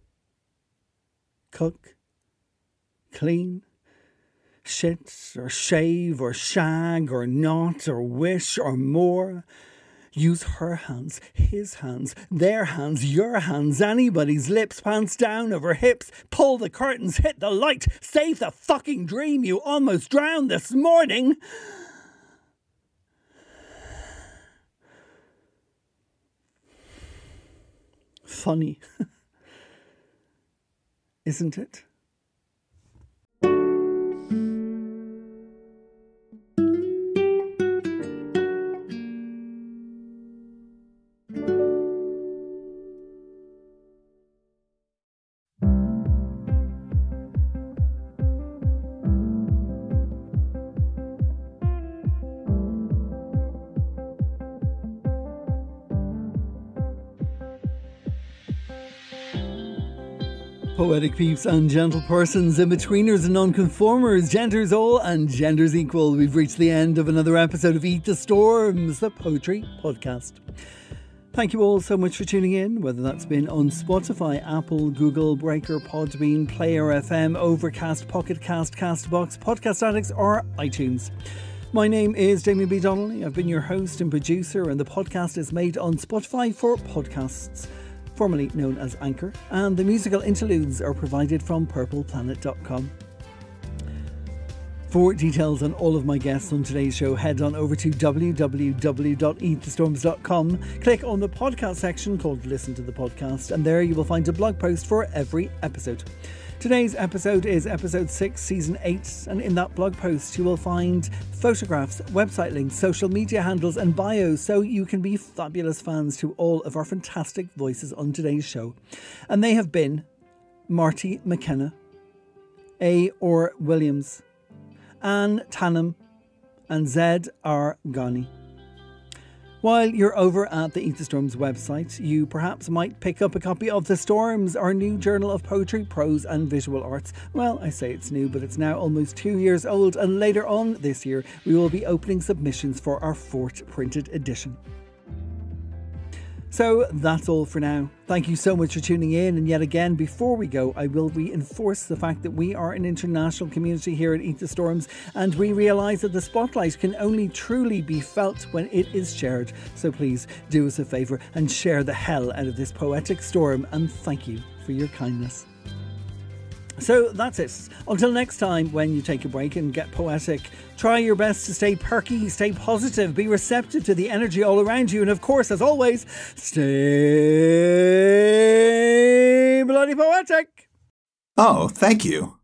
Cook, clean, shit or shave or shag or not or wish or more. Use her hands, his hands, their hands, your hands, anybody's lips, pants down over hips, pull the curtains, hit the light, save the fucking dream you almost drowned this morning. Funny, isn't it? Poetic peeps and gentle persons, in-betweeners and non-conformers, genders all and genders equal. We've reached the end of another episode of Eat the Storms, the Poetry Podcast. Thank you all so much for tuning in, whether that's been on Spotify, Apple, Google, Breaker, Podbean, Player F M, Overcast, Pocket Cast, Castbox, Podcast Addicts or iTunes. My name is Damien B. Donnelly. I've been your host and producer, and the podcast is made on Spotify for podcasts, formerly known as Anchor, and the musical interludes are provided from purple planet dot com. For details on all of my guests on today's show, head on over to w w w dot eat the storms dot com, click on the podcast section called Listen to the Podcast, and there you will find a blog post for every episode. Today's episode is episode six, season eight, and in that blog post you will find photographs, website links, social media handles and bios so you can be fabulous fans to all of our fantastic voices on today's show. And they have been Marty McKenna, A. Orr Williams, Anne Tannum and Zed R. Ghani. While you're over at the Eat the Storms website, you perhaps might pick up a copy of The Storms, our new journal of poetry, prose and visual arts. Well, I say it's new, but it's now almost two years old, and later on this year we will be opening submissions for our fourth printed edition. So that's all for now. Thank you so much for tuning in, and yet again, before we go, I will reinforce the fact that we are an international community here at Eat the Storms, and we realise that the spotlight can only truly be felt when it is shared. So please do us a favour and share the hell out of this poetic storm, and thank you for your kindness. So that's it. Until next time, when you take a break and get poetic, try your best to stay perky, stay positive, be receptive to the energy all around you, and of course, as always, stay bloody poetic. Oh, thank you.